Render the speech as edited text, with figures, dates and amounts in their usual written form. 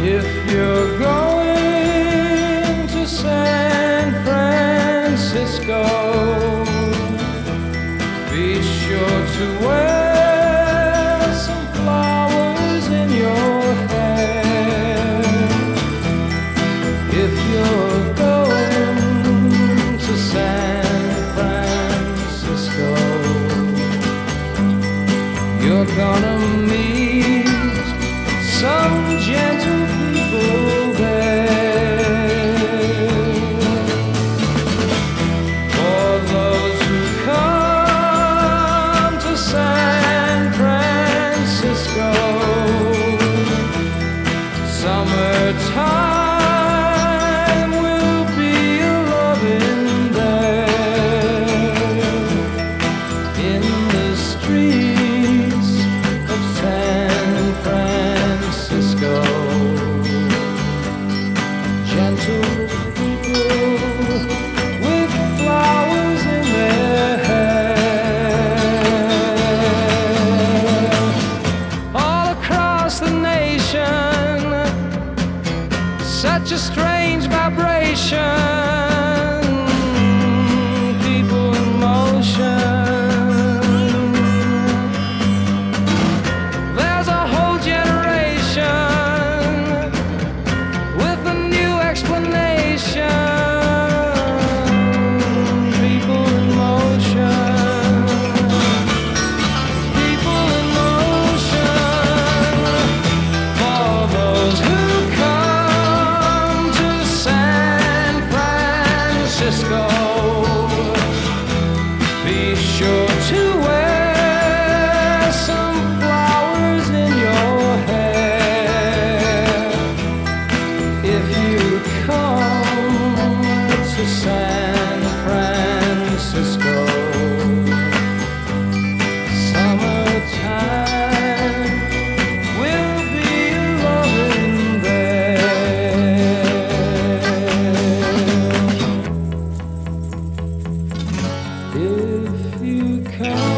If you're going to San Francisco, be sure to wear some flowers in your hair. If you're going to San Francisco, you're gonna meet some gentle people there. For those who come to San Francisco, summertime will be a-loving there. In the streets of San Francisco, gentle people with flowers in their hair. All across the nation, such a strange vibration, people in motion. There's a whole generation with a new explanation. People in motion. People in motion. For those who come to San Francisco, be sure to wear some flowers in your hair. If you come to San Francisco, summertime will be loving there. If you come